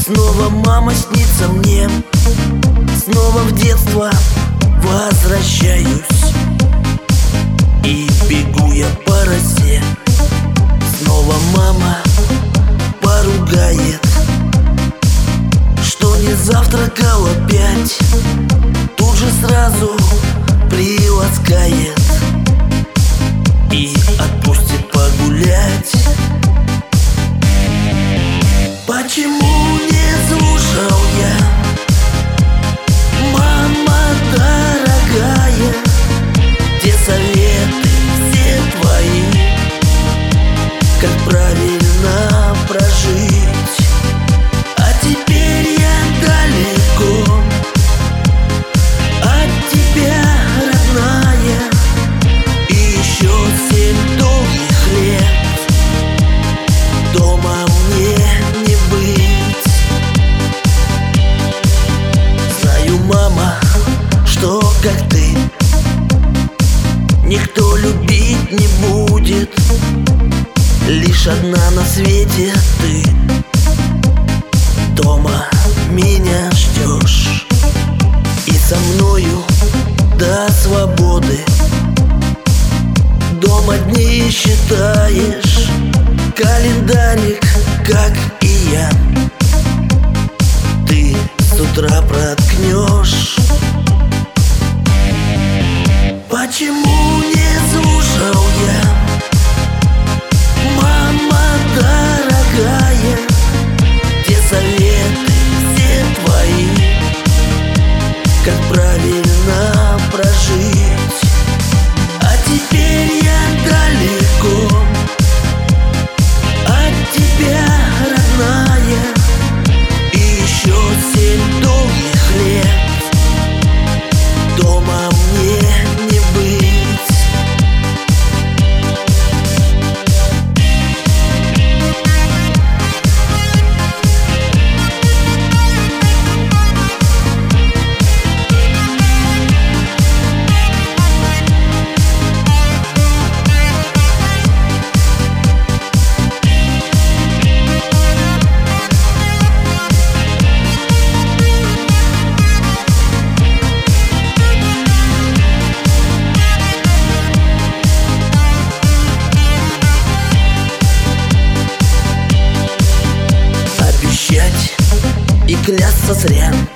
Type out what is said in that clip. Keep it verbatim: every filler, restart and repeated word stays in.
Снова мама снится мне, снова в детство возвращаюсь. И бегу я по росе, снова мама поругает, что не завтракал опять. Тут же сразу приласкает и отпустит погулять. Почему не слушал я, мама дорогая, те советы все твои, как правильно прожить? А теперь я далеко от тебя, родная, и еще семь долгих лет дома мне не быть. Знаю, мама, что как ты никто любить не будет, лишь одна на свете ты. Дома меня ждешь и со мною до свободы. Дома дни считаешь, календарик, как и я. Ты с утра проткнешь. Почему не слушал я, мама дорогая, те советы все твои, как правильно прожить? А теперь я далеко от тебя, родная, и еще семь долгих лет дома мне не быть. И клясться зря,